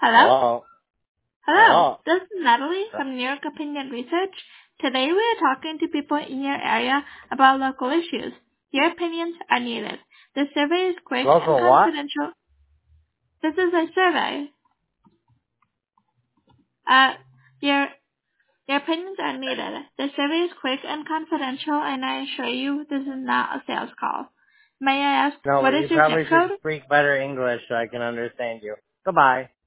Hello? Hello? Hello, Hello? this is Natalie from New York Opinion Research. Today we are talking to people in your area about local issues. Your opinions are needed. The survey is quick and Local what? confidential. This is a survey. Your opinions are needed. The survey is quick and confidential, and I assure you this is not a sales call. May I ask, No, what but is you your probably zip should code? speak better English so I can understand you. Goodbye.